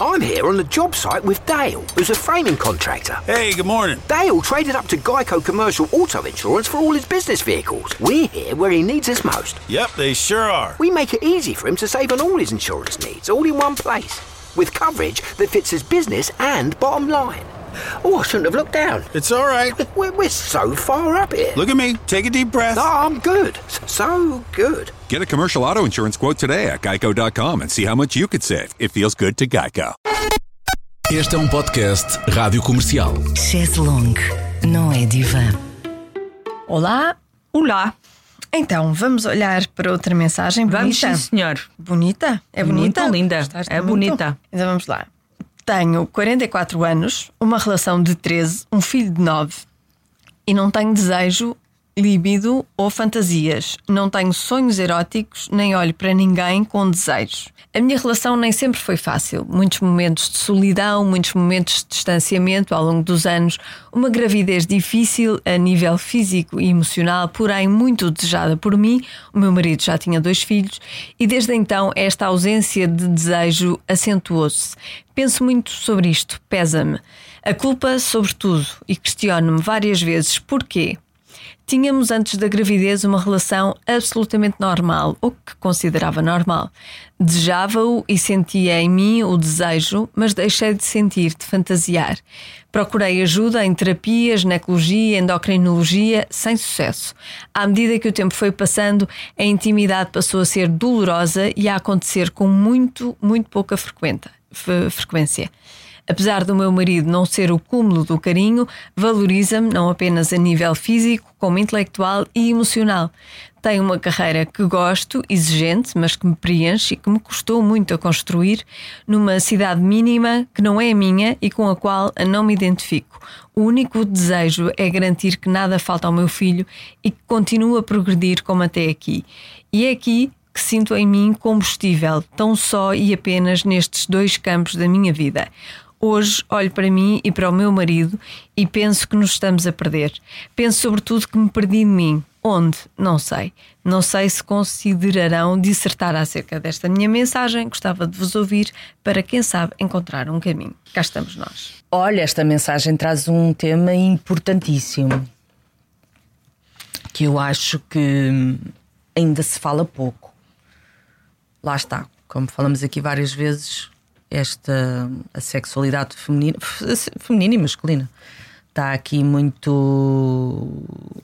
I'm here on the job site with Dale, who's a framing contractor. Hey, good morning. Dale traded up to Geico Commercial Auto Insurance for all his business vehicles. We're here where he needs us most. Yep, they sure are. We make it easy for him to save on all his insurance needs, all in one place, with coverage that fits his business and bottom line. Oh, I shouldn't have looked down. It's all right. We're so far up here. Look at me. Take a deep breath. No, I'm good. So good. Get a commercial auto insurance quote today at geico.com and see how much you could save. It feels good to Geico. Este é um podcast Rádio Comercial. Chaise longue, não é divã. Olá. Olá. Então, vamos olhar para outra mensagem bonita. Vamos, sim, senhor. Bonita? É bonita? Muito linda. Gostaste É muito? bonita. Então vamos lá. Tenho 44 anos, uma relação de 13, um filho de 9 e não tenho desejo, líbido ou fantasias. Não tenho sonhos eróticos, nem olho para ninguém com desejo. A minha relação nem sempre foi fácil. Muitos momentos de solidão, muitos momentos de distanciamento ao longo dos anos. Uma gravidez difícil a nível físico e emocional, porém muito desejada por mim. O meu marido já tinha 2 filhos e desde então esta ausência de desejo acentuou-se. Penso muito sobre isto, pesa-me. A culpa sobre tudo e questiono-me várias vezes porquê. Tínhamos antes da gravidez uma relação absolutamente normal, ou que considerava normal. Desejava-o e sentia em mim o desejo, mas deixei de sentir, de fantasiar. Procurei ajuda em terapia, ginecologia, endocrinologia, sem sucesso. À medida que o tempo foi passando, a intimidade passou a ser dolorosa e a acontecer com muito pouca frequência. Apesar do meu marido não ser o cúmulo do carinho, valoriza-me não apenas a nível físico, como intelectual e emocional. Tenho uma carreira que gosto, exigente, mas que me preenche e que me custou muito a construir, numa cidade mínima que não é a minha e com a qual não me identifico. O único desejo é garantir que nada falta ao meu filho e que continue a progredir como até aqui. E é aqui que sinto em mim combustível, tão só e apenas nestes 2 campos da minha vida. Hoje olho para mim e para o meu marido e penso que nos estamos a perder. Penso sobretudo que me perdi de mim. Onde? Não sei. Não sei se considerarão dissertar acerca desta minha mensagem. Gostava de vos ouvir para, quem sabe, encontrar um caminho. Cá estamos nós. Olha, esta mensagem traz um tema importantíssimo que eu acho que ainda se fala pouco. Lá está, como falamos aqui várias vezes, a sexualidade feminina e masculina está aqui muito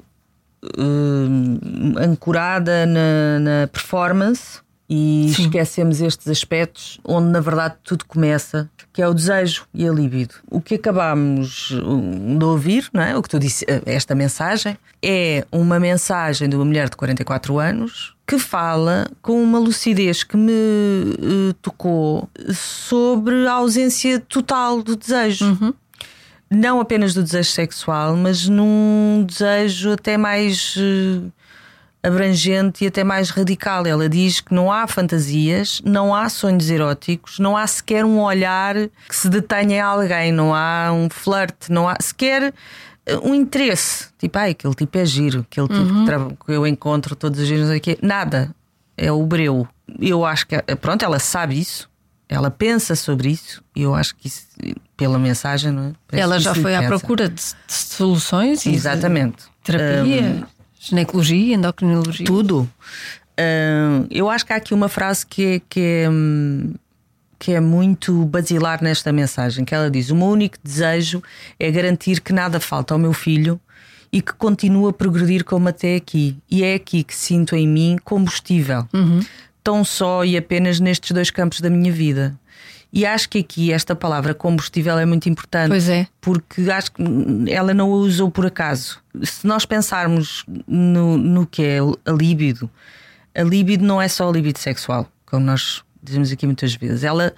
ancorada na performance e Sim. Esquecemos estes aspectos onde na verdade tudo começa, que é o desejo e a libido. O que acabamos de ouvir, não é? O que tu disse, esta mensagem é uma mensagem de uma mulher de 44 anos que fala com uma lucidez que me tocou sobre a ausência total do desejo. Uhum. Não apenas do desejo sexual, mas num desejo até mais abrangente e até mais radical. Ela diz que não há fantasias, não há sonhos eróticos, não há sequer um olhar que se detenha em alguém, não há um flerte, não há sequer um interesse. Tipo, aquele tipo é giro, aquele tipo que eu encontro todos os dias aqui. Nada, é o breu. Eu acho que, pronto, ela sabe isso, ela pensa sobre isso, e eu acho que isso, pela mensagem, não é? Ela já foi à procura de soluções? Exatamente. Terapia, ginecologia, endocrinologia. Tudo. Eu acho que há aqui uma frase que é muito basilar nesta mensagem, que ela diz: o meu único desejo é garantir que nada falta ao meu filho e que continue a progredir como até aqui. E é aqui que sinto em mim combustível. Tão só e apenas nestes 2 campos da minha vida. E acho que aqui esta palavra combustível é muito importante. Pois é. Porque acho que ela não a usou por acaso. Se nós pensarmos no que é a libido não é só a libido sexual, como nós dizemos aqui muitas vezes. Ela,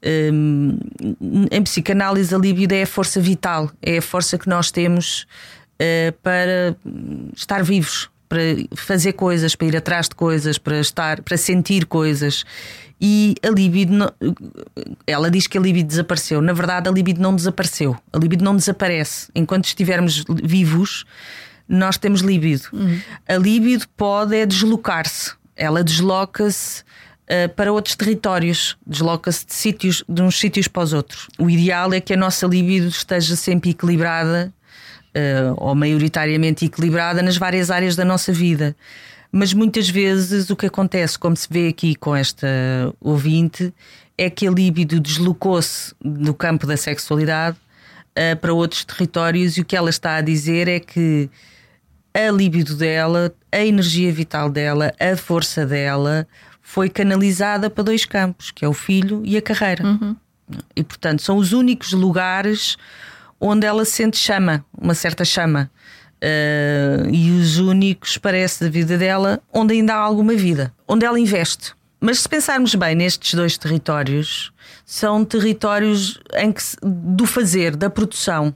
em psicanálise, a libido é a força vital, é a força que nós temos para estar vivos, para fazer coisas, para ir atrás de coisas, para sentir coisas. E a libido, ela diz que a libido desapareceu. Na verdade, a libido não desapareceu. A libido não desaparece. Enquanto estivermos vivos, nós temos libido. A libido pode deslocar-se. Ela desloca-se para outros territórios, desloca-se de uns sítios para os outros. O ideal é que a nossa libido esteja sempre equilibrada, ou maioritariamente equilibrada, nas várias áreas da nossa vida. Mas muitas vezes o que acontece, como se vê aqui com esta ouvinte, é que a libido deslocou-se do campo da sexualidade para outros territórios, e o que ela está a dizer é que a libido dela, a energia vital dela, a força dela foi canalizada para 2 campos, que é o filho e a carreira. E portanto são os únicos lugares onde ela sente chama, uma certa chama, e os únicos, parece, da vida dela onde ainda há alguma vida, onde ela investe. Mas se pensarmos bem nestes 2 territórios, são territórios em que, do fazer, da produção,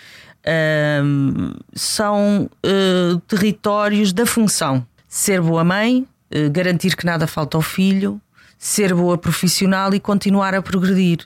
são territórios da função. Ser boa mãe, garantir que nada falta ao filho, ser boa profissional e continuar a progredir.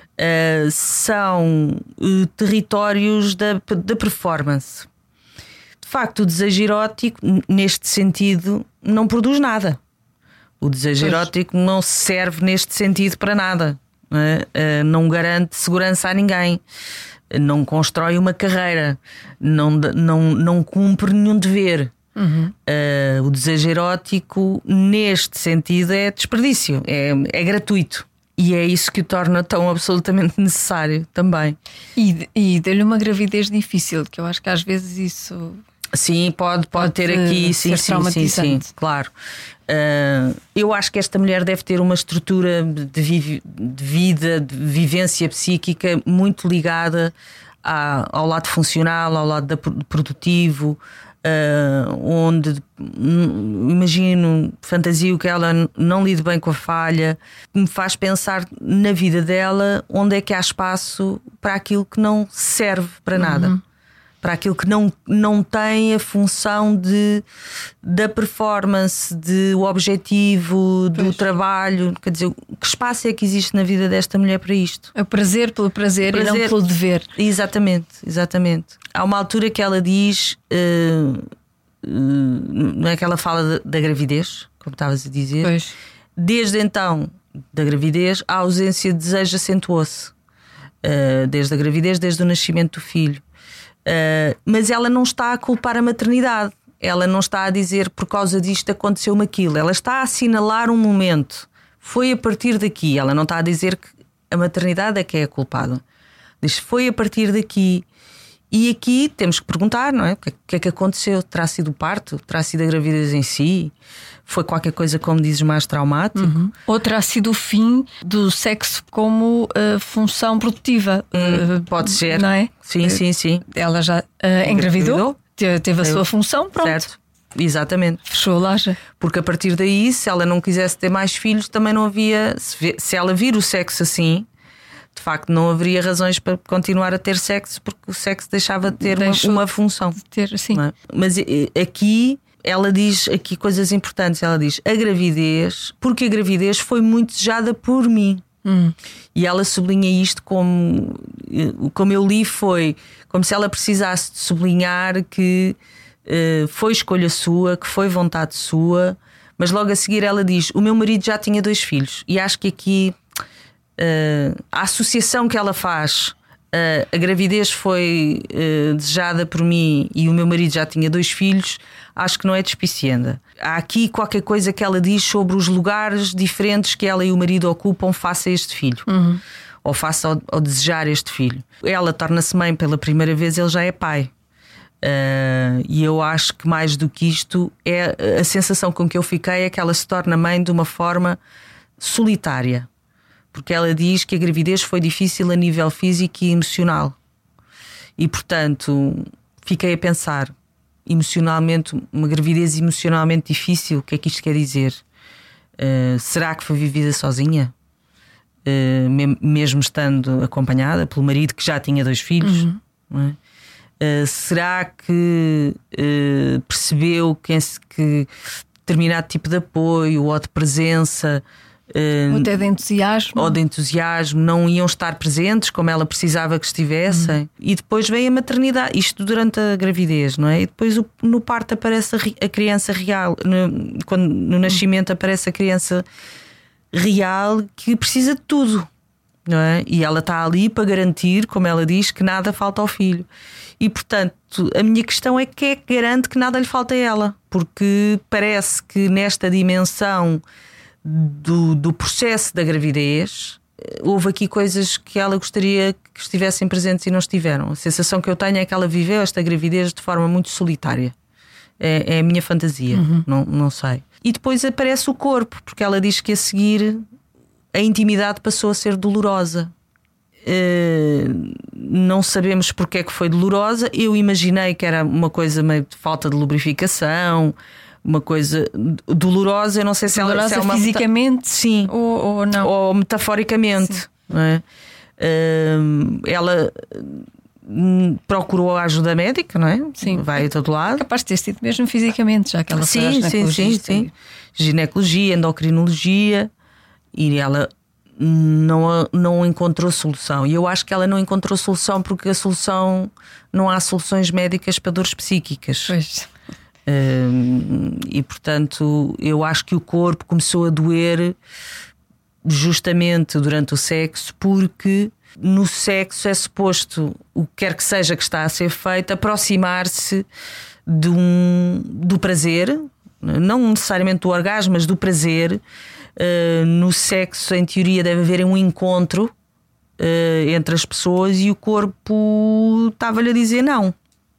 São territórios da performance. De facto, o desejo erótico, neste sentido, não produz nada. O desejo erótico não serve neste sentido para nada. Não garante segurança a ninguém, não constrói uma carreira, não cumpre nenhum dever. O desejo erótico, neste sentido, é desperdício, é gratuito. E é isso que o torna tão absolutamente necessário também. E deu-lhe uma gravidez difícil, que eu acho que às vezes isso... Sim, pode ter aqui, sim, claro. Eu acho que esta mulher deve ter uma estrutura de vida, de vivência psíquica muito ligada ao lado funcional, ao lado produtivo, onde imagino, fantasio que ela não lide bem com a falha, me faz pensar na vida dela, onde é que há espaço para aquilo que não serve para nada. Para aquilo que não tem a função da performance, do objetivo, do trabalho. Quer dizer, que espaço é que existe na vida desta mulher para isto? É o prazer pelo prazer e não pelo dever. Exatamente. Há uma altura que ela diz, não é que ela fala da gravidez, como estavas a dizer. Pois. Desde então, da gravidez, a ausência de desejo acentuou-se. Desde a gravidez, desde o nascimento do filho. Mas ela não está a culpar a maternidade. Ela não está a dizer por causa disto aconteceu-me aquilo. Ela está a assinalar um momento. Foi a partir daqui. Ela não está a dizer que a maternidade é que é a culpada. Diz foi a partir daqui. E aqui temos que perguntar, não é? O que é que aconteceu? Terá sido o parto? Terá sido a gravidez em si? Foi qualquer coisa, como dizes, mais traumático? Ou terá sido o fim do sexo como função produtiva? Pode ser. Não é? Sim. Ela já engravidou, teve a sua função, pronto. Certo. Exatamente. Fechou a loja. Porque a partir daí, se ela não quisesse ter mais filhos, também não havia. Se ela vir o sexo assim, de facto não haveria razões para continuar a ter sexo, porque o sexo deixava de ter uma função. Ter, sim. Não é? Mas aqui ela diz aqui coisas importantes. Ela diz a gravidez, porque a gravidez foi muito desejada por mim. E ela sublinha isto como eu li, foi como se ela precisasse de sublinhar que foi escolha sua, que foi vontade sua. Mas logo a seguir ela diz: o meu marido já tinha 2 filhos. E acho que aqui a associação que ela faz, a gravidez foi desejada por mim e o meu marido já tinha 2 filhos, acho que não é despicienda. Há aqui qualquer coisa que ela diz sobre os lugares diferentes que ela e o marido ocupam face a este filho, ou face ao desejar este filho. Ela torna-se mãe pela primeira vez, ele já é pai. E eu acho que mais do que isto, é a sensação com que eu fiquei é que ela se torna mãe de uma forma solitária. Porque ela diz que a gravidez foi difícil a nível físico e emocional. E portanto fiquei a pensar, emocionalmente, uma gravidez emocionalmente difícil, o que é que isto quer dizer? Será que foi vivida sozinha? Mesmo estando acompanhada pelo marido que já tinha 2 filhos? Não é? Será que percebeu que determinado tipo de apoio ou de presença ou até de entusiasmo. Ou de entusiasmo, não iam estar presentes como ela precisava que estivessem. E depois vem a maternidade, isto durante a gravidez, não é? E depois no parto aparece a criança real, no nascimento aparece a criança real que precisa de tudo, não é? E ela está ali para garantir, como ela diz, que nada falta ao filho. E portanto, a minha questão é que garante que nada lhe falta a ela, porque parece que nesta dimensão do processo da gravidez houve aqui coisas que ela gostaria que estivessem presentes e não estiveram. A sensação que eu tenho é que ela viveu esta gravidez de forma muito solitária. É a minha fantasia, não sei. E depois aparece o corpo, porque ela diz que a seguir a intimidade passou a ser dolorosa. Não sabemos porque é que foi dolorosa. Eu imaginei que era uma coisa meio de falta de lubrificação, uma coisa dolorosa. Eu não sei se ela é uma fisicamente, sim, ou não, ou metaforicamente, não é? Ela procurou a ajuda médica, não é? Sim. Vai a todo lado. É capaz de ter sido mesmo fisicamente, já que ela foi à ginecologista. Sim. Ginecologia, endocrinologia, e ela não encontrou solução. E eu acho que ela não encontrou solução porque a solução, não há soluções médicas para dores psíquicas. Pois. E portanto eu acho que o corpo começou a doer justamente durante o sexo, porque no sexo é suposto, o que quer que seja que está a ser feito, aproximar-se do prazer, não necessariamente do orgasmo, mas do prazer. No sexo, em teoria, deve haver um encontro entre as pessoas, e o corpo estava-lhe a dizer não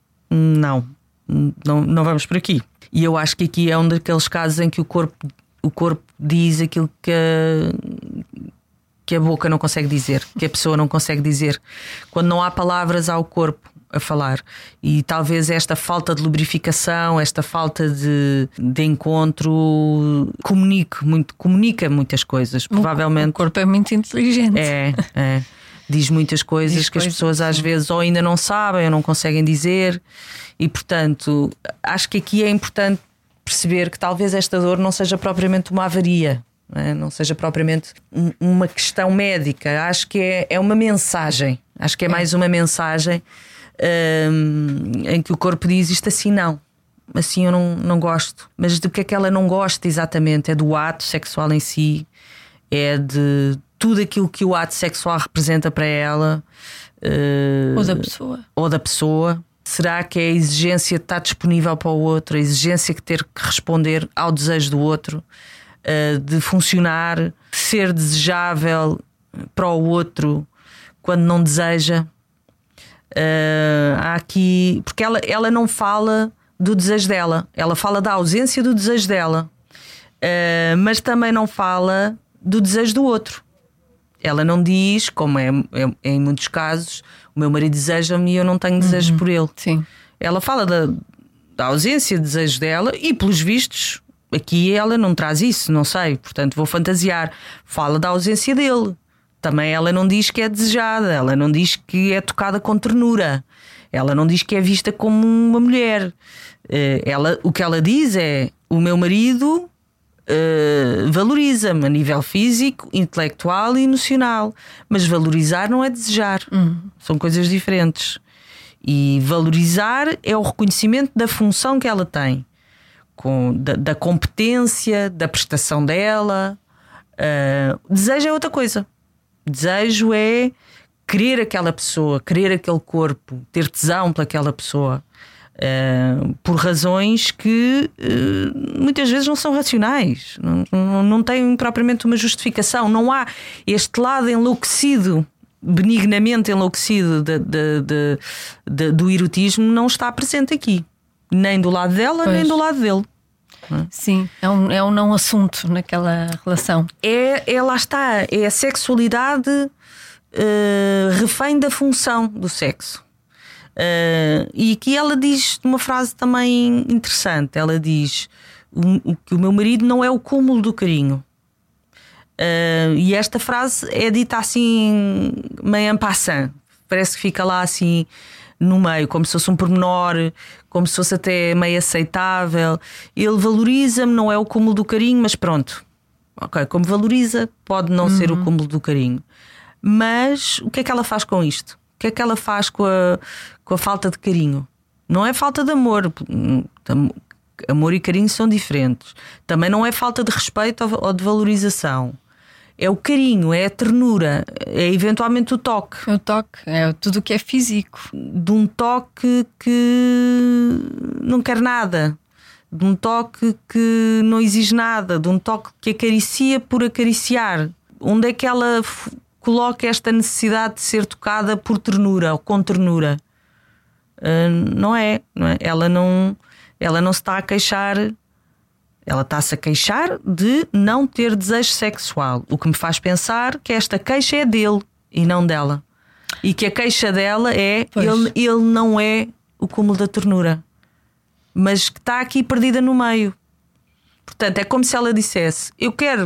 vamos por aqui. E eu acho que aqui é um daqueles casos em que o corpo diz aquilo que a boca não consegue dizer, que a pessoa não consegue dizer. Quando não há palavras, há o corpo a falar. E talvez esta falta de lubrificação, esta falta de encontro comunica muitas coisas. Provavelmente o corpo é muito inteligente. É. Diz muitas coisas que as pessoas às vezes ou ainda não sabem ou não conseguem dizer. E portanto, acho que aqui é importante perceber que talvez esta dor não seja propriamente uma avaria, não seja propriamente uma questão médica. Acho que é uma mensagem. Acho que é mais uma mensagem em que o corpo diz isto assim não. Assim eu não gosto. Mas do que é que ela não gosta exatamente? É do ato sexual em si, é de tudo aquilo que o ato sexual representa para ela, ou da pessoa. Será que é a exigência de estar disponível para o outro, a exigência de ter que responder ao desejo do outro, de funcionar, de ser desejável para o outro quando não deseja? Há aqui, porque ela não fala do desejo dela, ela fala da ausência do desejo dela, mas também não fala do desejo do outro. Ela não diz, como é em muitos casos, o meu marido deseja-me e eu não tenho desejo por ele. Sim. Ela fala da ausência de desejo dela, e pelos vistos aqui ela não traz isso, não sei, portanto vou fantasiar. Fala da ausência dele. Também ela não diz que é desejada, ela não diz que é tocada com ternura, ela não diz que é vista como uma mulher. O que ela diz é: o meu marido valoriza-me a nível físico, intelectual e emocional. Mas valorizar não é desejar. São coisas diferentes. E valorizar é o reconhecimento da função que ela tem, da competência, da prestação dela. Desejo é outra coisa. Desejo é querer aquela pessoa, querer aquele corpo, ter tesão pelaquela pessoa, por razões que muitas vezes não são racionais, não têm propriamente uma justificação. Não há este lado enlouquecido, benignamente enlouquecido do erotismo, não está presente aqui, nem do lado dela, nem do lado dele. Sim, é um não assunto naquela relação. Lá está, é a sexualidade refém da função do sexo. E aqui ela diz uma frase também interessante. Ela diz que o meu marido não é o cúmulo do carinho. E esta frase é dita assim meio en passant. Parece que fica lá assim no meio, como se fosse um pormenor, como se fosse até meio aceitável. Ele valoriza-me, não é o cúmulo do carinho, mas pronto, ok, como valoriza, pode não ser o cúmulo do carinho. Mas o que é que ela faz com isto? O que é que ela faz com a falta de carinho? Não é falta de amor. Amor e carinho são diferentes. Também não é falta de respeito ou de valorização. É o carinho, é a ternura, é eventualmente o toque. O toque, é tudo o que é físico. De um toque que não quer nada, de um toque que não exige nada, de um toque que acaricia por acariciar. Onde é que ela coloca esta necessidade de ser tocada por ternura ou com ternura? Não é? Ela não se está a queixar. Ela está-se a queixar de não ter desejo sexual, o que me faz pensar que esta queixa é dele e não dela, e que a queixa dela é ele não é o cúmulo da ternura, mas que está aqui perdida no meio. Portanto, é como se ela dissesse: eu quero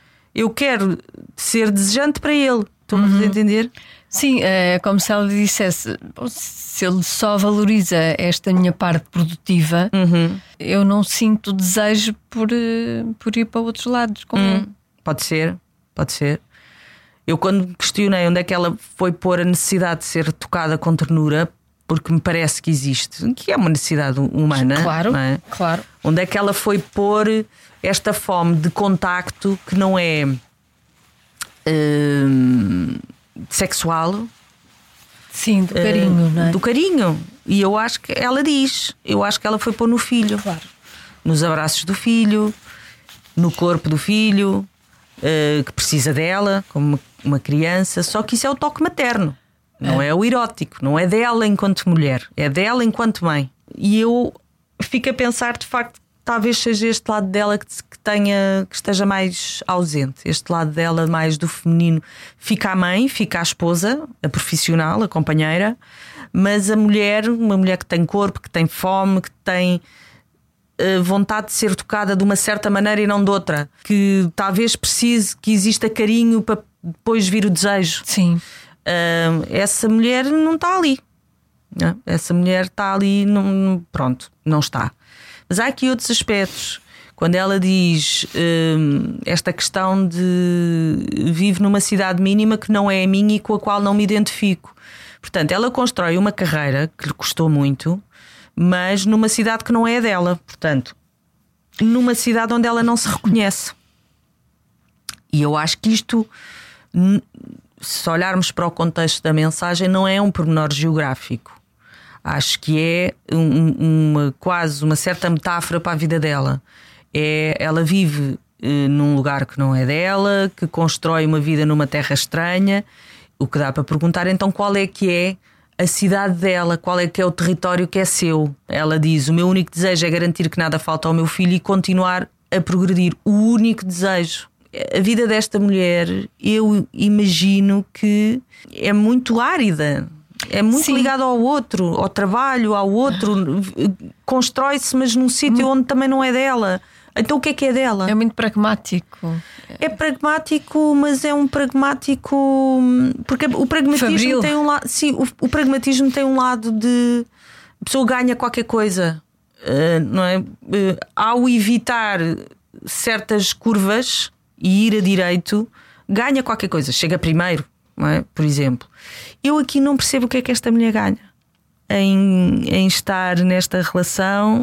ser desejante para ele. Estão a entender? Sim, é como se ela dissesse: se ele só valoriza esta minha parte produtiva, eu não sinto desejo por ir para outros lados com ele. Pode ser. Eu, quando questionei onde é que ela foi pôr a necessidade de ser tocada com ternura, porque me parece que existe, que é uma necessidade humana, claro, não é? Claro. Onde é que ela foi pôr esta fome de contacto que não é sexual? Sim, do carinho, não é? Do carinho. E eu acho que ela foi pôr no filho, Claro. Nos abraços do filho, no corpo do filho, que precisa dela como uma criança. Só que isso é o toque materno, não é o erótico, não é dela enquanto mulher, é dela enquanto mãe. E eu fico a pensar, de facto, talvez seja este lado dela que esteja mais ausente. Este lado dela mais do feminino. Fica a mãe, fica a esposa, a profissional, a companheira. Mas a mulher, uma mulher que tem corpo, que tem fome, que tem vontade de ser tocada de uma certa maneira e não de outra, que talvez precise que exista carinho para depois vir o desejo. Sim. Essa mulher não está ali. Essa mulher está ali, pronto, não está. Mas há aqui outros aspectos. Quando ela diz esta questão de vive numa cidade mínima que não é a minha e com a qual não me identifico. Portanto, ela constrói uma carreira que lhe custou muito, mas numa cidade que não é a dela. Portanto, numa cidade onde ela não se reconhece. E eu acho que isto, se olharmos para o contexto da mensagem, não é um pormenor geográfico. Acho que é quase uma certa metáfora para a vida dela. Ela vive num lugar que não é dela, que constrói uma vida numa terra estranha. O que dá para perguntar então qual é que é a cidade dela, qual é que é o território que é seu. Ela diz: o meu único desejo é garantir que nada falta ao meu filho e continuar a progredir. O único desejo. A vida desta mulher, eu imagino que é muito árida. É muito ligado ao outro, ao trabalho, ao outro. Constrói-se, mas num sítio onde também não é dela. Então o que é dela? É muito pragmático. É pragmático, mas é um pragmático. Porque o pragmatismo Fabril. tem um lado. Sim, o pragmatismo tem um lado de a pessoa ganha qualquer coisa, não é? Ao evitar certas curvas e ir a direito, ganha qualquer coisa, chega primeiro, não é? Por exemplo. Eu aqui não percebo o que é que esta mulher ganha em estar nesta relação,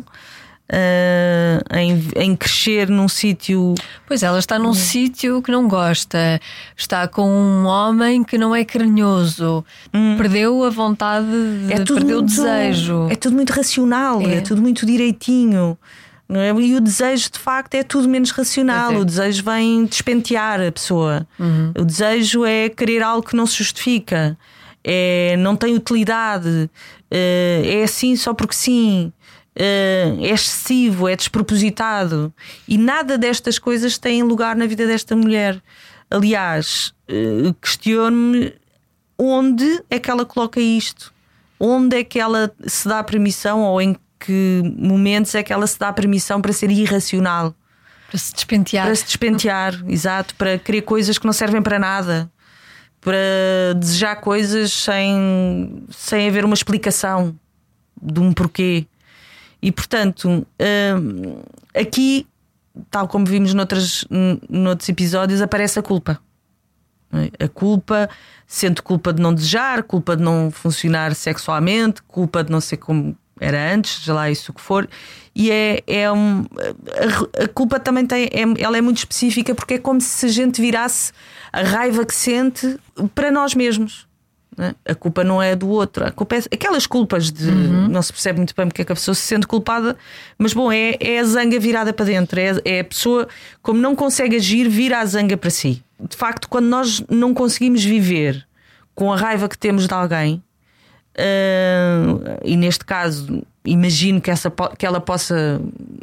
em crescer num sítio. Pois ela está num sítio que não gosta, está com um homem que não é carinhoso, perdeu a vontade perdeu o desejo. É tudo muito racional, é tudo muito direitinho. Não é? E o desejo, de facto, é tudo menos racional. O desejo vem despentear a pessoa. O desejo é querer algo que não se justifica, não tem utilidade, é assim só porque sim, é excessivo, é despropositado. E nada destas coisas tem lugar na vida desta mulher. Aliás, questiono-me onde é que ela coloca isto, onde é que ela se dá permissão, ou em que momentos é que ela se dá permissão para ser irracional, para se despentear. Para se despentear, exato, para querer coisas que não servem para nada, para desejar coisas sem haver uma explicação de um porquê. E portanto, aqui, tal como vimos noutros episódios, aparece a culpa. A culpa, sendo culpa de não desejar, culpa de não funcionar sexualmente, culpa de não ser como era antes, já lá isso que for. E a culpa também ela é muito específica, porque é como se a gente virasse a raiva que sente para nós mesmos. A culpa não é do outro, a culpa é aquelas culpas de não se percebe muito bem porque é que a pessoa se sente culpada, mas bom, é a zanga virada para dentro, é a pessoa, como não consegue agir, vira a zanga para si. De facto, quando nós não conseguimos viver com a raiva que temos de alguém, e neste caso imagino que ela possa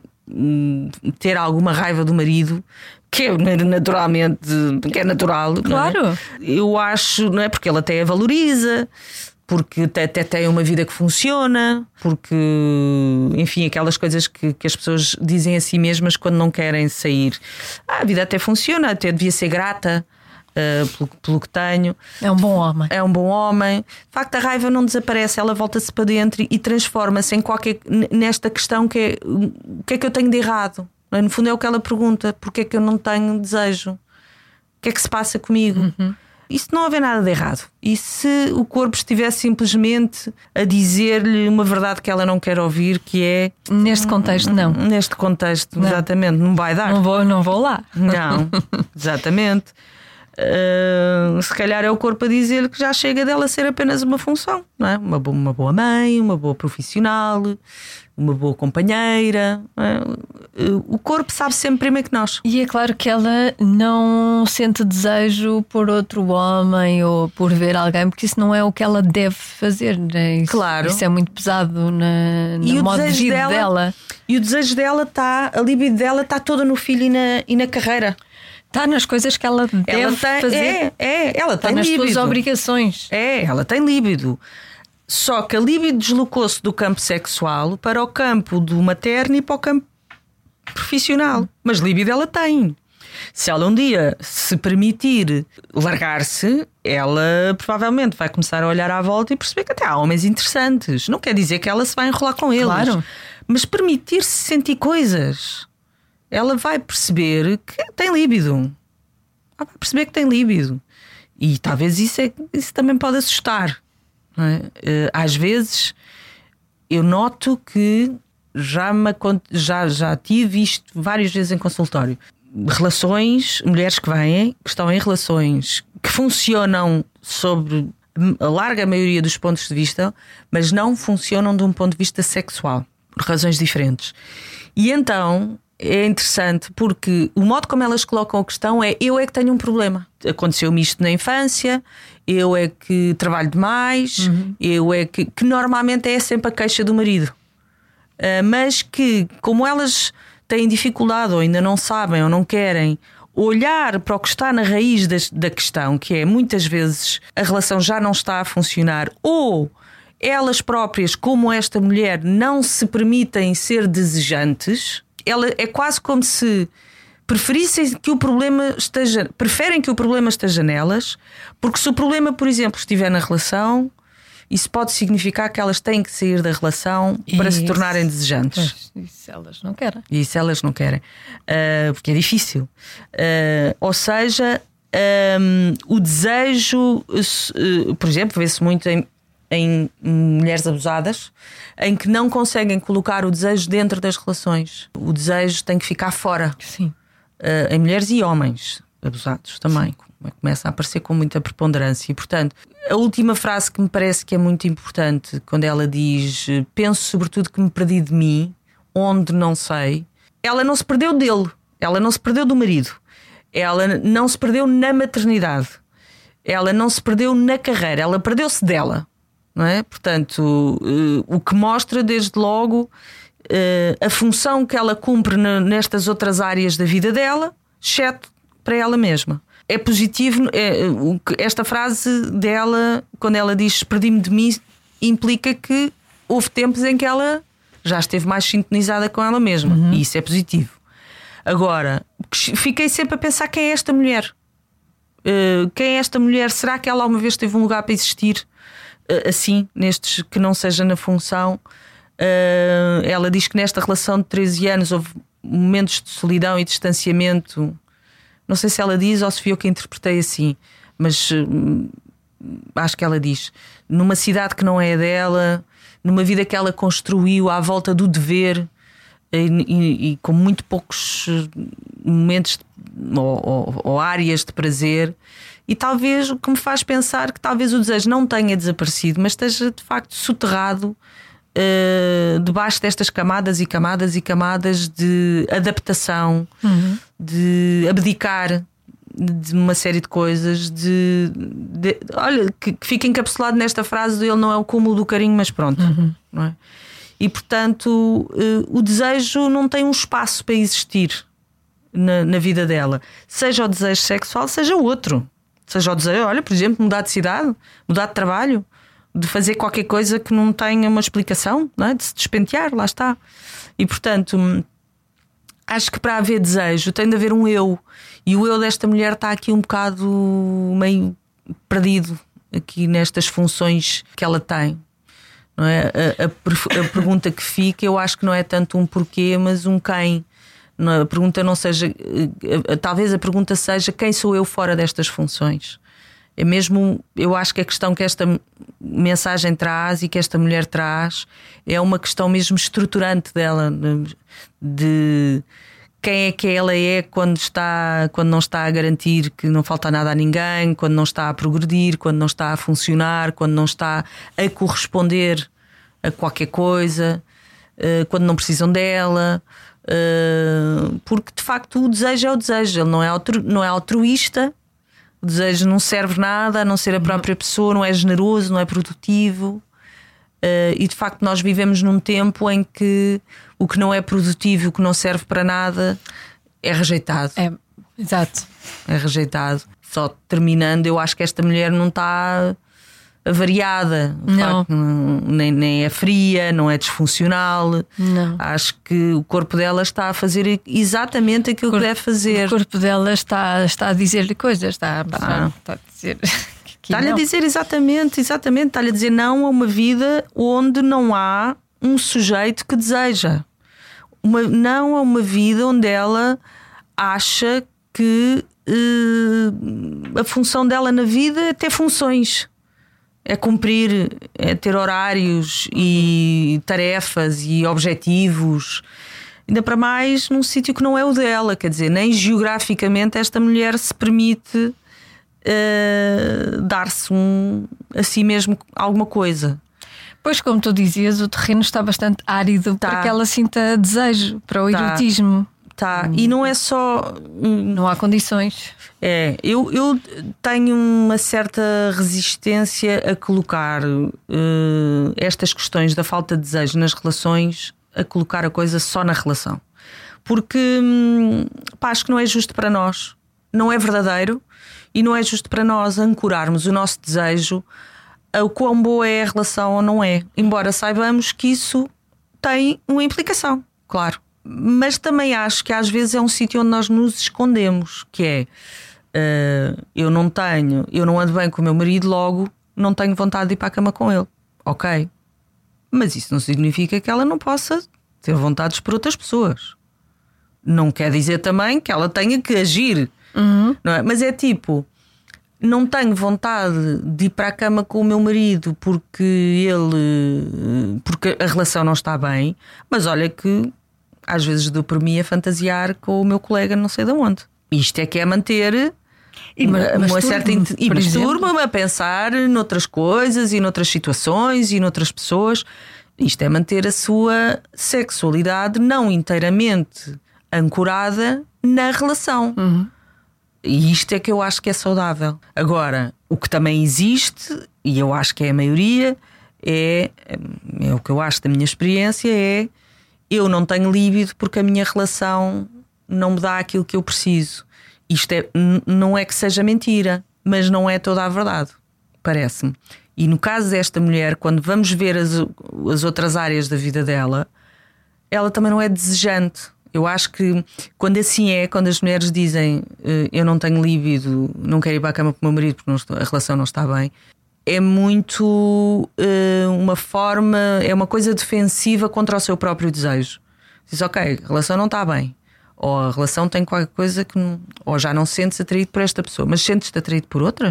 ter alguma raiva do marido, que é naturalmente, que é natural, claro. Não é? Eu acho, não é? Porque ele até a valoriza, porque até tem uma vida que funciona, porque, enfim, aquelas coisas que as pessoas dizem a si mesmas quando não querem sair. A vida até funciona, até devia ser grata pelo que tenho. É um bom homem. É um bom homem. De facto, a raiva não desaparece, ela volta-se para dentro e transforma-se nesta questão que é: o que é que eu tenho de errado? No fundo é o que ela pergunta: porque é que eu não tenho desejo? O que é que se passa comigo? E se não houver nada de errado? E se o corpo estivesse simplesmente a dizer-lhe uma verdade que ela não quer ouvir, que é... Neste contexto não. Neste contexto, não. Exatamente, não vai dar. Não vou lá. Não, exatamente. Se calhar é o corpo a dizer que já chega dela ser apenas uma função, não é? Uma boa mãe, uma boa profissional, uma boa companheira, não é? O corpo sabe sempre primeiro que nós. E é claro que ela não sente desejo por outro homem ou por ver alguém, porque isso não é o que ela deve fazer, né? Claro. Isso é muito pesado no modo de vida dela. E o desejo dela a libido dela está toda no filho e na carreira. Está nas coisas que ela deve fazer. Ela tem nas líbido. suas obrigações. Ela tem líbido. Só que a líbido deslocou-se do campo sexual para o campo do materno e para o campo profissional. Mas líbido ela tem. Se ela um dia se permitir largar-se, ela provavelmente vai começar a olhar à volta e perceber que até há homens interessantes. Não quer dizer que ela se vai enrolar com eles. Claro. Mas permitir-se sentir coisas. Ela vai perceber que tem líbido. Ela vai perceber que tem líbido. E talvez isso também pode assustar, não é? Às vezes eu noto que já tive isto várias vezes em consultório. Mulheres que vêm, que estão em relações que funcionam sobre a larga maioria dos pontos de vista, mas não funcionam de um ponto de vista sexual, por razões diferentes. E então é interessante porque o modo como elas colocam a questão é: eu é que tenho um problema. Aconteceu-me isto na infância, eu é que trabalho demais, eu é que normalmente é sempre a queixa do marido. Mas que, como elas têm dificuldade ou ainda não sabem ou não querem olhar para o que está na raiz da questão, que é muitas vezes a relação já não está a funcionar, ou elas próprias, como esta mulher, não se permitem ser desejantes. É quase como se preferem que o problema esteja nelas, porque se o problema, por exemplo, estiver na relação, isso pode significar que elas têm que sair da relação para se tornarem desejantes. Isso elas não querem. Isso elas não querem, porque é difícil. Ou seja, o desejo, por exemplo, vê-se muito em mulheres abusadas, em que não conseguem colocar o desejo dentro das relações. O desejo tem que ficar fora. Sim. Em mulheres e homens abusados também. Sim. Começa a aparecer com muita preponderância. E, portanto, a última frase que me parece que é muito importante, quando ela diz: penso sobretudo que me perdi de mim, onde não sei. Ela não se perdeu dele, ela não se perdeu do marido, ela não se perdeu na maternidade, ela não se perdeu na carreira, ela perdeu-se dela. Não é? Portanto, o que mostra desde logo a função que ela cumpre nestas outras áreas da vida dela, exceto para ela mesma. É positivo, esta frase dela, quando ela diz perdi-me de mim, implica que houve tempos em que ela já esteve mais sintonizada com ela mesma, e isso é positivo. Agora, fiquei sempre a pensar: quem é esta mulher? Quem é esta mulher? Será que ela alguma vez teve um lugar para existir assim, nestes que não seja na função? Ela diz que nesta relação de 13 anos houve momentos de solidão e distanciamento. Não sei se ela diz ou se fui eu que interpretei assim, mas acho que ela diz, numa cidade que não é dela, numa vida que ela construiu à volta do dever e com muito poucos momentos ou áreas de prazer. E talvez o que me faz pensar que talvez o desejo não tenha desaparecido, mas esteja de facto soterrado debaixo destas camadas e camadas e camadas de adaptação, de abdicar de uma série de coisas, olha, que fica encapsulado nesta frase de ele não é o cúmulo do carinho, mas pronto, não é? E portanto o desejo não tem um espaço para existir na vida dela, seja o desejo sexual, seja o outro, seja o desejo, olha, por exemplo, mudar de cidade, mudar de trabalho, de fazer qualquer coisa que não tenha uma explicação, não é? De se despentear, lá está. E portanto acho que para haver desejo tem de haver um eu, e o eu desta mulher está aqui um bocado meio perdido aqui nestas funções que ela tem, não é? A pergunta que fica, eu acho que não é tanto um porquê, mas um quem. A pergunta não seja, talvez a pergunta seja quem sou eu fora destas funções. É mesmo, eu acho que a questão que esta mensagem traz e que esta mulher traz é uma questão mesmo estruturante dela, de quem é que ela é quando não está a garantir que não falta nada a ninguém, quando não está a progredir, quando não está a funcionar, quando não está a corresponder a qualquer coisa, quando não precisam dela. Porque de facto o desejo é o desejo, ele não é altruísta. O desejo não serve nada a não ser a própria pessoa, não é generoso, não é produtivo. E de facto nós vivemos num tempo em que o que não é produtivo, o que não serve para nada é rejeitado. Exato. É rejeitado. Só terminando, eu acho que esta mulher não está avariada, não. Nem é fria, não é disfuncional. Não. Acho que o corpo dela está a fazer exatamente aquilo que deve fazer. O corpo dela está a dizer-lhe coisas, está a dizer. Está-lhe a dizer exatamente, está-lhe a dizer não a uma vida onde não há um sujeito que deseja. Não a uma vida onde ela acha que a função dela na vida é ter funções. É cumprir, é ter horários e tarefas e objetivos. Ainda para mais num sítio que não é o dela. Quer dizer, nem geograficamente esta mulher se permite dar-se a si mesmo alguma coisa. Pois, como tu dizias, o terreno está bastante árido para que ela sinta desejo, para o erotismo. E não é só. Não há condições. Eu tenho uma certa resistência a colocar estas questões da falta de desejo nas relações, a colocar a coisa só na relação. Porque acho que não é justo para nós, não é verdadeiro, e não é justo para nós ancorarmos o nosso desejo a quão boa é a relação ou não é. Embora saibamos que isso tem uma implicação, claro. Mas também acho que às vezes é um sítio onde nós nos escondemos, que é eu não ando bem com o meu marido, logo não tenho vontade de ir para a cama com ele. Ok, mas isso não significa que ela não possa ter vontades por outras pessoas. Não quer dizer também que ela tenha que agir, não é? Mas é tipo, não tenho vontade de ir para a cama com o meu marido porque a relação não está bem, mas olha que às vezes dou por mim a fantasiar com o meu colega não sei de onde. Isto é que é manter uma certa... E masturbo-me a pensar noutras coisas e noutras situações e noutras pessoas. Isto é manter a sua sexualidade não inteiramente ancorada na relação. E isto é que eu acho que é saudável. Agora, o que também existe, e eu acho que é a maioria, é o que eu acho da minha experiência, é eu não tenho líbido porque a minha relação não me dá aquilo que eu preciso. Isto não é que seja mentira, mas não é toda a verdade, parece-me. E no caso desta mulher, quando vamos ver as outras áreas da vida dela, ela também não é desejante. Eu acho que quando assim quando as mulheres dizem eu não tenho líbido, não quero ir para a cama com o meu marido porque a relação não está bem, é muito uma forma, é uma coisa defensiva contra o seu próprio desejo. Diz, ok, a relação não está bem, ou a relação tem qualquer coisa que ou já não sentes atraído por esta pessoa, mas sentes-te atraído por outras?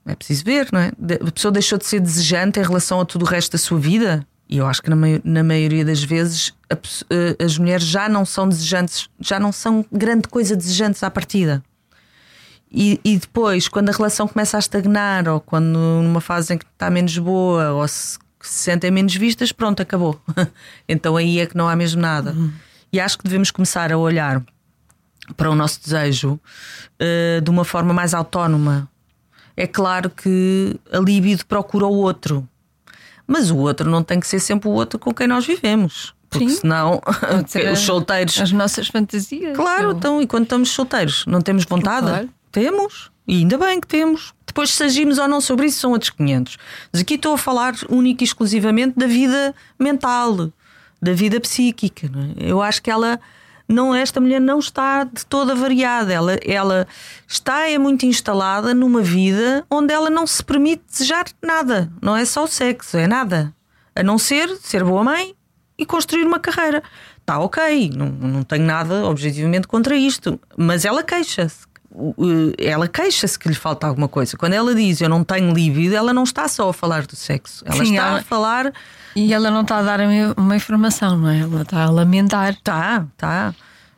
É preciso ver, não é? A pessoa deixou de ser desejante em relação a todo o resto da sua vida. E eu acho que na maioria das vezes as mulheres já não são desejantes, já não são grande coisa desejantes à partida. E depois, quando a relação começa a estagnar, ou quando numa fase em que está menos boa, ou se sentem menos vistas, pronto, acabou. Então aí é que não há mesmo nada. E acho que devemos começar a olhar para o nosso desejo de uma forma mais autónoma. É claro que a libido procura o outro, mas o outro não tem que ser sempre o outro com quem nós vivemos, porque senão os solteiros. As nossas fantasias. Claro, então, e quando estamos solteiros, não temos vontade? Claro. Temos, e ainda bem que temos. Depois, se agimos ou não sobre isso, são outros 500. Mas aqui estou a falar única e exclusivamente da vida mental, da vida psíquica. Não é? Eu acho que esta mulher não está de toda variada. Ela está muito instalada numa vida onde ela não se permite desejar nada. Não é só o sexo, é nada. A não ser boa mãe e construir uma carreira. Está ok, não tenho nada objetivamente contra isto. Mas ela queixa-se. Ela queixa-se que lhe falta alguma coisa. Quando ela diz eu não tenho libido, ela não está só a falar do sexo. Ela está a falar. E ela não está a dar uma informação, não é? Ela está a lamentar. Está.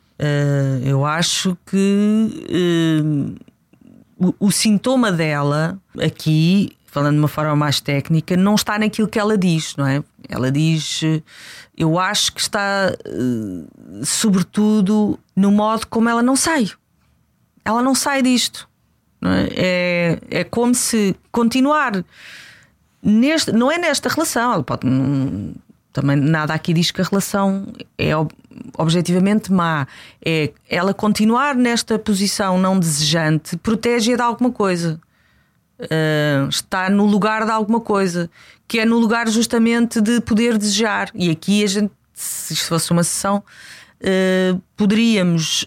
Eu acho que o sintoma dela aqui, falando de uma forma mais técnica, não está naquilo que ela diz, não é? Ela diz, eu acho que está sobretudo no modo como ela não sai. Ela não sai disto, não é? É como se continuar não é nesta relação. Ela pode, também nada aqui diz que a relação é objetivamente má. É ela continuar nesta posição não desejante, protege-a de alguma coisa. Está no lugar de alguma coisa, que é no lugar justamente de poder desejar. E aqui a gente, se isto fosse uma sessão, poderíamos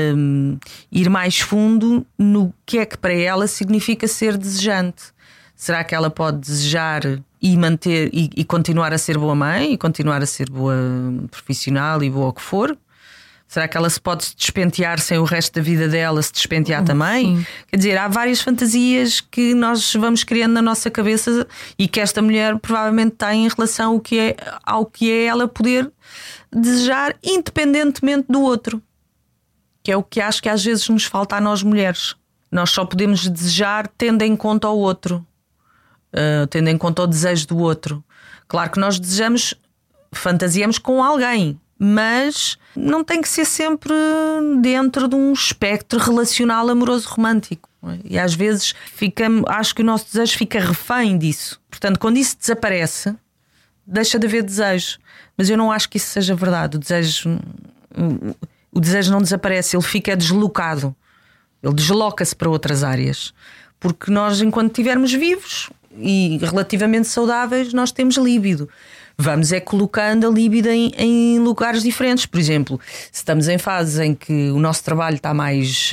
ir mais fundo no que é que para ela significa ser desejante. Será que ela pode desejar e manter e continuar a ser boa mãe, e continuar a ser boa profissional e boa o que for? Será que ela se pode despentear sem o resto da vida dela se despentear também? Sim. Quer dizer, há várias fantasias que nós vamos criando na nossa cabeça e que esta mulher provavelmente tem em relação ao que é ela poder desejar independentemente do outro. Que é o que acho que às vezes nos falta a nós mulheres. Nós só podemos desejar tendo em conta o outro, tendo em conta o desejo do outro. Claro que nós desejamos, fantasiamos com alguém, mas não tem que ser sempre dentro de um espectro relacional amoroso romântico. E às vezes acho que o nosso desejo fica refém disso. Portanto, quando isso desaparece, deixa de haver desejo. Mas eu não acho que isso seja verdade. O desejo não desaparece, ele fica deslocado. Ele desloca-se para outras áreas. Porque nós, enquanto estivermos vivos e relativamente saudáveis, nós temos líbido. Vamos colocando a líbido em lugares diferentes. Por exemplo, se estamos em fases em que o nosso trabalho está mais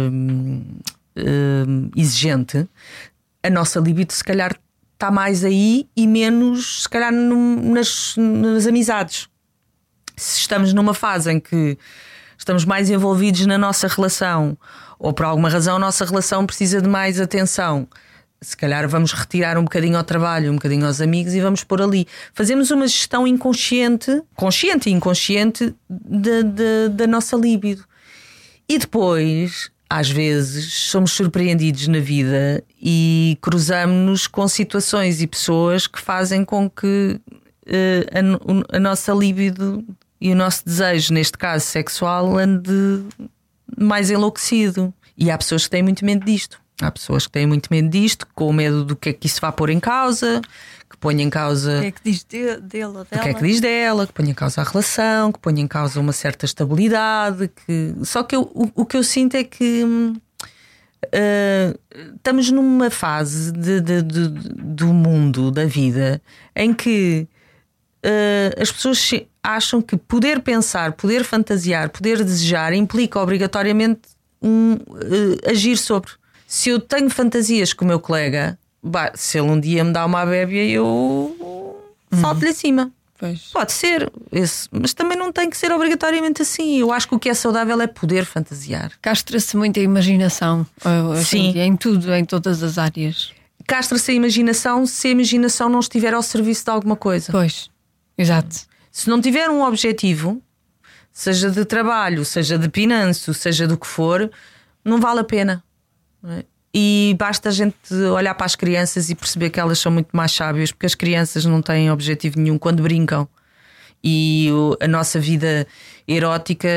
exigente, a nossa líbido se calhar está mais aí e menos se calhar nas amizades. Se estamos numa fase em que estamos mais envolvidos na nossa relação, ou por alguma razão a nossa relação precisa de mais atenção, se calhar vamos retirar um bocadinho ao trabalho, um bocadinho aos amigos e vamos pôr ali. Fazemos uma gestão consciente e inconsciente da nossa líbido. E depois, às vezes, somos surpreendidos na vida e cruzamos-nos com situações e pessoas que fazem com que a nossa líbido e o nosso desejo, neste caso sexual, ande mais enlouquecido. E há pessoas que têm muito medo disto. Há pessoas que têm muito medo disto, com medo do que é que isso vai pôr em causa, que ponha em causa. O que é que diz dele ou dela? O que é que diz dela, que ponha em causa a relação, que ponha em causa uma certa estabilidade. Só que o que eu sinto é que estamos numa fase do mundo, da vida, em que as pessoas acham que poder pensar, poder fantasiar, poder desejar implica obrigatoriamente agir sobre. Se eu tenho fantasias com o meu colega, se ele um dia me dá uma bébia, eu salto-lhe acima. Pois. Pode ser, mas também não tem que ser obrigatoriamente assim. Eu acho que o que é saudável é poder fantasiar. Castra-se muito a imaginação. Sim. Em tudo, em todas as áreas. castra-se a imaginação se a imaginação não estiver ao serviço de alguma coisa. Pois, exato. Se não tiver um objetivo, seja de trabalho, seja de finanço, seja do que for, não vale a pena, não é? E basta a gente olhar para as crianças e perceber que elas são muito mais sábias, porque as crianças não têm objetivo nenhum quando brincam. E a nossa vida erótica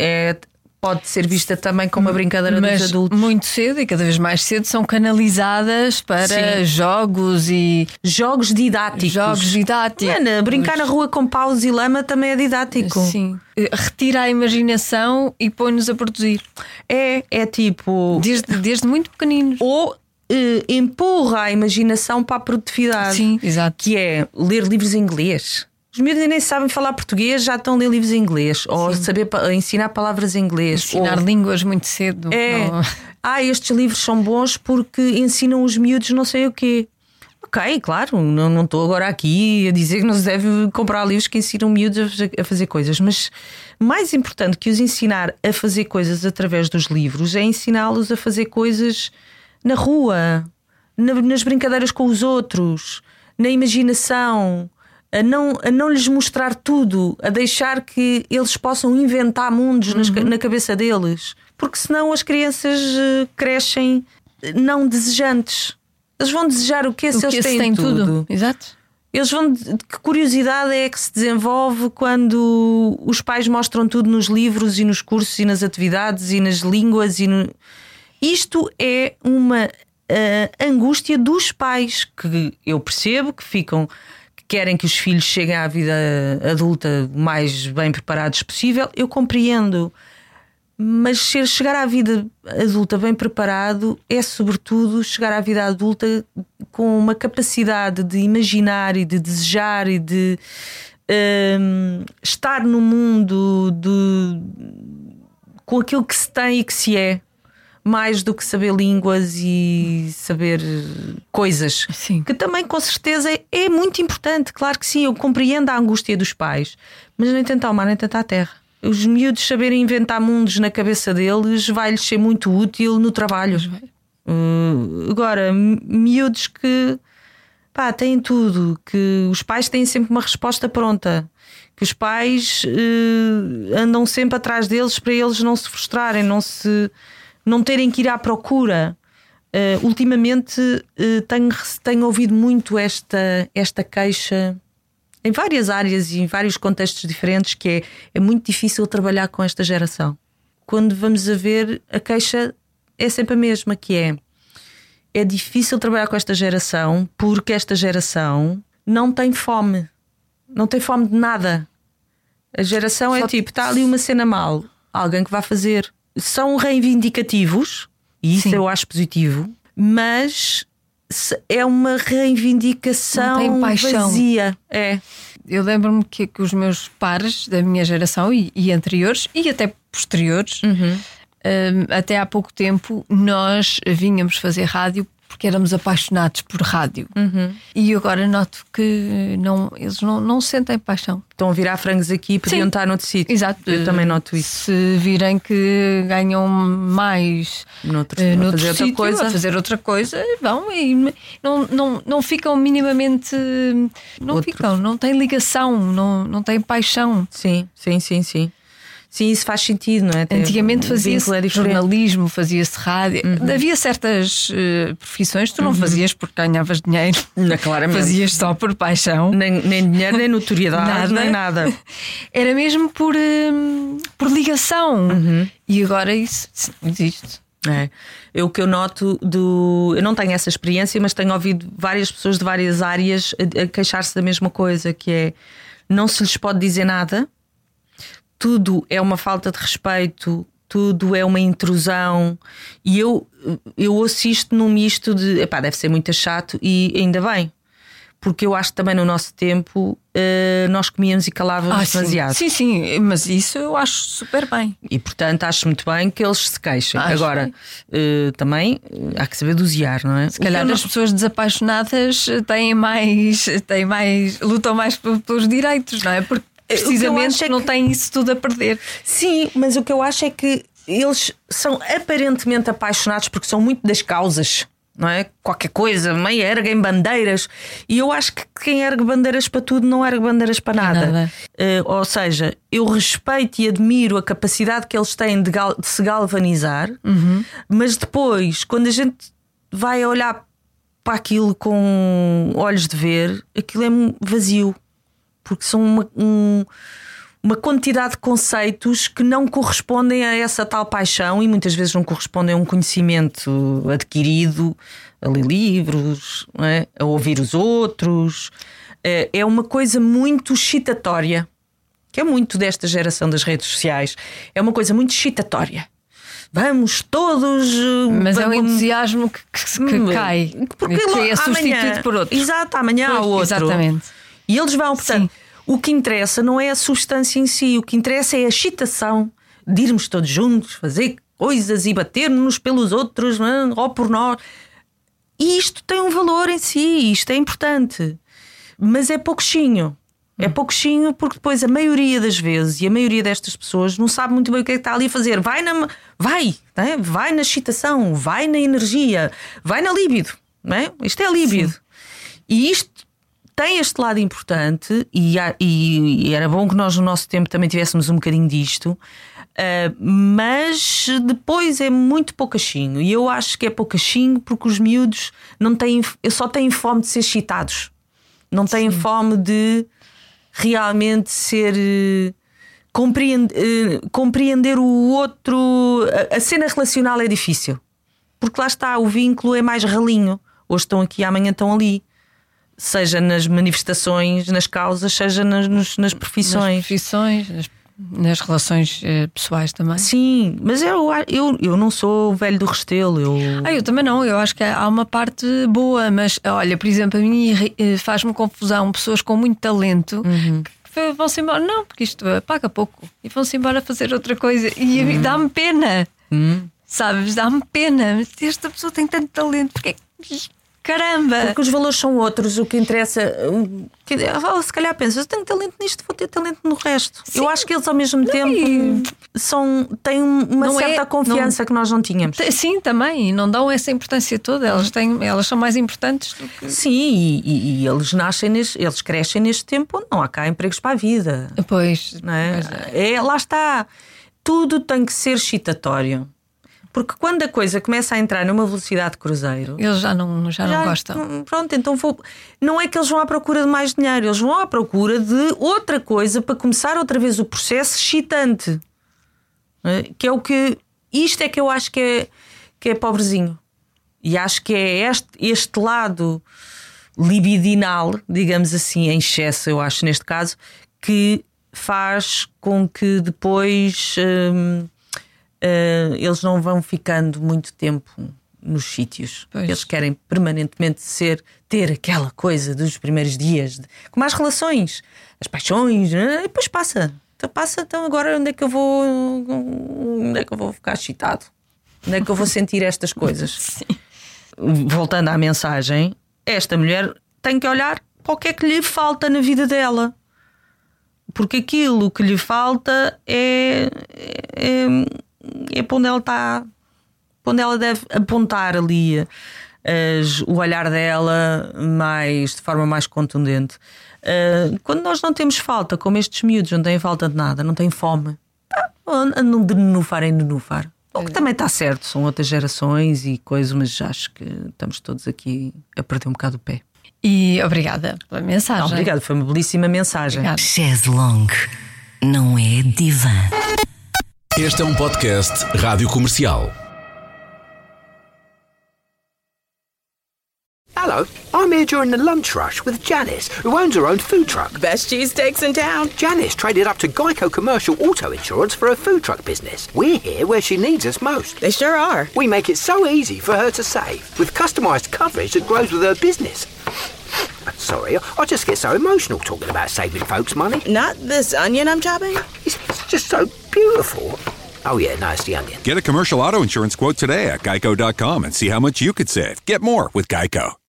pode ser vista também como uma brincadeira dos adultos. Muito cedo e cada vez mais cedo são canalizadas para jogos e... Jogos didáticos. Brincar na rua com paus e lama também é didático. Sim. Retira a imaginação e põe-nos a produzir. É tipo... Desde muito pequeninos. Ou empurra a imaginação para a produtividade. Sim, exato. Que é ler livros em inglês. Os miúdos nem sabem falar português, já estão a ler livros em inglês. Ou saber ensinar palavras em inglês. Ensinar línguas muito cedo. Estes livros são bons porque ensinam os miúdos não sei o quê. Ok, claro, não estou agora aqui a dizer que não se deve comprar livros que ensinam miúdos a fazer coisas. Mas mais importante que os ensinar a fazer coisas através dos livros é ensiná-los a fazer coisas na rua, nas brincadeiras com os outros, na imaginação. A não lhes mostrar tudo, a deixar que eles possam inventar mundos na cabeça deles, porque senão as crianças crescem não desejantes. Eles vão desejar o quê? Se eles têm tudo. Exato. Eles vão. Que curiosidade é que se desenvolve quando os pais mostram tudo nos livros e nos cursos e nas atividades e nas línguas Isto é uma angústia dos pais, que eu percebo que querem que os filhos cheguem à vida adulta o mais bem preparados possível. Eu compreendo. Mas chegar à vida adulta bem preparado é sobretudo chegar à vida adulta com uma capacidade de imaginar e de desejar e de estar no mundo com aquilo que se tem e que se é. Mais do que saber línguas e saber coisas. Sim. Que também com certeza é muito importante. Claro que sim, eu compreendo a angústia dos pais, mas nem tentar o mar nem tentar a terra. Os miúdos saberem inventar mundos na cabeça deles vai-lhes ser muito útil no trabalho. Agora, miúdos que têm tudo, que os pais têm sempre uma resposta pronta, que os pais andam sempre atrás deles para eles não se frustrarem, não terem que ir à procura. Ultimamente tenho ouvido muito esta queixa em várias áreas e em vários contextos diferentes, que é muito difícil trabalhar com esta geração. Quando vamos a ver, a queixa é sempre a mesma, que é difícil trabalhar com esta geração porque esta geração não tem fome. Não tem fome de nada. A geração está ali uma cena mal, alguém que vai fazer. São reivindicativos, e isso eu acho positivo, mas é uma reivindicação vazia. Eu lembro-me que os meus pares da minha geração e anteriores e até posteriores, até há pouco tempo, nós vínhamos fazer rádio porque éramos apaixonados por rádio. E agora noto que eles não sentem paixão. Estão a virar frangos aqui e podiam estar noutro sítio. Exato. Eu também noto isso. Se virem que ganham mais noutro sítio, a fazer outra coisa, vão e não ficam minimamente. Não têm ligação, não têm paixão. Sim. Sim, isso faz sentido, não é? Antigamente fazia-se jornalismo, fazia-se rádio. Havia certas profissões que tu não fazias porque ganhavas dinheiro. Claramente. Fazias só por paixão. Nem dinheiro, nem notoriedade, nem nada. Era mesmo por ligação. E agora isso não existe. O que eu noto eu não tenho essa experiência, mas tenho ouvido várias pessoas de várias áreas a queixar-se da mesma coisa, que é: não se lhes pode dizer nada. Tudo é uma falta de respeito, tudo é uma intrusão. E eu ouço isto num misto de deve ser muito chato, e ainda bem, porque eu acho que também no nosso tempo nós comíamos e calávamos demasiado. Sim, mas isso eu acho super bem. E portanto acho muito bem que eles se queixem. Agora, também há que saber dosear, não é? Se calhar as pessoas desapaixonadas lutam mais pelos direitos, não é? Porque precisamente não têm isso tudo a perder. Sim, mas o que eu acho é que eles são aparentemente apaixonados porque são muito das causas. não é? Qualquer coisa, meio erguem bandeiras. E eu acho que quem ergue bandeiras para tudo não ergue bandeiras para nada. Ou seja, eu respeito e admiro a capacidade que eles têm de se galvanizar, mas depois, quando a gente vai olhar para aquilo com olhos de ver, aquilo é vazio, porque são uma quantidade de conceitos que não correspondem a essa tal paixão e muitas vezes não correspondem a um conhecimento adquirido, a ler livros, não é? A ouvir os outros. É uma coisa muito excitatória, que é muito desta geração das redes sociais. É uma coisa muito excitatória. Vamos todos. Mas é um entusiasmo que cai, porque é substituído por outro. Exato, amanhã há outro. Exatamente. E eles vão, portanto. Sim. O que interessa não é a substância em si, o que interessa é a excitação de irmos todos juntos, fazer coisas e bater-nos pelos outros, ou por nós. E isto tem um valor em si, isto é importante. Mas é pouquinho. É pouquinho porque depois a maioria das vezes, e a maioria destas pessoas não sabe muito bem o que é que está ali a fazer. Vai na excitação, vai na energia, vai na líbido. Não é? Isto é líbido. Sim. E isto tem este lado importante e era bom que nós no nosso tempo também tivéssemos um bocadinho disto, mas depois é muito poucachinho. E eu acho que é poucachinho porque os miúdos só têm fome de ser excitados, não têm fome de realmente ser compreender o outro. A cena relacional é difícil porque lá está, o vínculo é mais ralinho. Hoje estão aqui, amanhã estão ali. Seja nas manifestações, nas causas, seja nas profissões. Nas profissões, nas relações pessoais também. Sim, mas eu não sou o velho do Restelo. Eu também não, eu acho que há uma parte boa, mas olha, por exemplo, a mim faz-me confusão pessoas com muito talento que vão-se embora. Não, porque isto paga pouco e vão-se embora fazer outra coisa e a mim dá-me pena. Sabes, dá-me pena. Esta pessoa tem tanto talento, porque caramba! Porque os valores são outros, o que interessa. Se calhar pensas, eu tenho talento nisto, vou ter talento no resto. Sim. Eu acho que eles ao mesmo tempo têm uma certa confiança que nós não tínhamos. Sim, também, não dão essa importância toda. Elas são mais importantes do que. Sim, e eles eles crescem neste tempo onde não há cá empregos para a vida. Pois, não é? Lá está. Tudo tem que ser excitatório. Porque quando a coisa começa a entrar numa velocidade de cruzeiro, eles já não gostam. Pronto, então não é que eles vão à procura de mais dinheiro, eles vão à procura de outra coisa para começar outra vez o processo excitante. Que é o que. Isto é que eu acho que é pobrezinho. E acho que é este lado libidinal, digamos assim, em excesso, eu acho, neste caso, que faz com que depois. Eles não vão ficando muito tempo nos sítios. Pois. Eles querem permanentemente ter aquela coisa dos primeiros dias, como as relações, as paixões, e depois passa. Então agora onde é que eu vou ficar excitado? Onde é que eu vou sentir estas coisas? Sim. Voltando à mensagem, esta mulher tem que olhar para o que é que lhe falta na vida dela, porque aquilo que lhe falta é para onde ela está, para onde ela deve apontar ali o olhar dela de forma mais contundente. Quando nós não temos falta, como estes miúdos não têm falta de nada, não têm fome, andam de nenufar em nenufar. O que também está certo, são outras gerações e coisas, mas acho que estamos todos aqui a perder um bocado o pé. E obrigada pela mensagem. Obrigada, foi uma belíssima mensagem. Chaise Longue não é divã. Este é um podcast Rádio Comercial. Hello, I'm here during the lunch rush with Janice, who owns her own food truck. Best cheesesteaks in town. Janice traded up to Geico Commercial Auto Insurance for her food truck business. We're here where she needs us most. They sure are. We make it so easy for her to save, with customised coverage that grows with her business. Sorry, I just get so emotional talking about saving folks money. Not this onion I'm chopping? It's just so beautiful. Oh yeah, no, it's the onion. Get a commercial auto insurance quote today at geico.com and see how much you could save. Get more with Geico.